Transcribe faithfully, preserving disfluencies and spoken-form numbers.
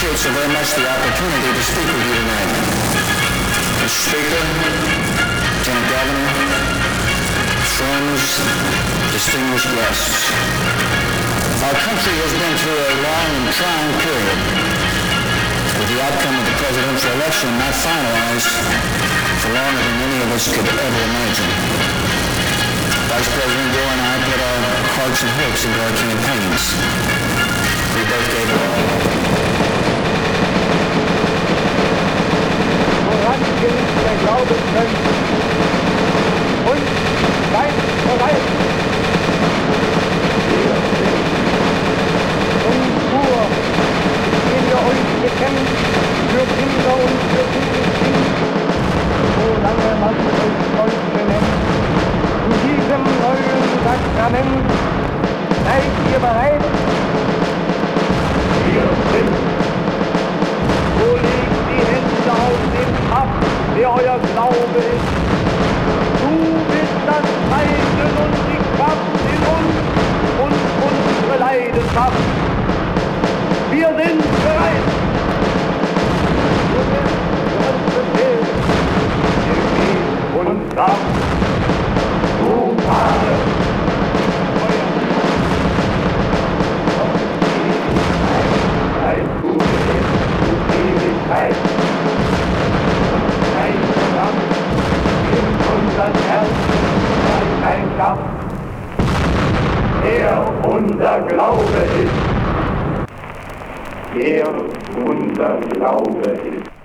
appreciate so very much the opportunity to speak with you tonight. Mister Speaker, Lieutenant Governor, friends, distinguished guests. Our country has been through a long and trying period, with the outcome of the presidential election not finalized for longer than any of us could ever imagine. Vice President Gore and I put our hearts and hopes into our campaigns. We both gave it all. Woran gilt der Glaube können und seid bereit. Wir sind und Kur, indem ihr euch bekämpft für Kinder und für Kindeskind, solange man euch Deutsche nennt. Zu diesem neuen Sakrament seid ihr bereit? Wir sind. So legt die Hände auf den Kraft, der euer Glaube ist. Du bist das Zeichen und die Kraft in uns und unsere Leidenschaft. Wir sind bereit. Du bist für uns Befehl, Gebiet und Kraft. Du Fahne, Feuer, auf Ewigkeit, du lebst, du Ewigkeit. Dein Programm in unseren Herzen sei kein Kampf, der unser Glaube ist. Der unser Glaube ist.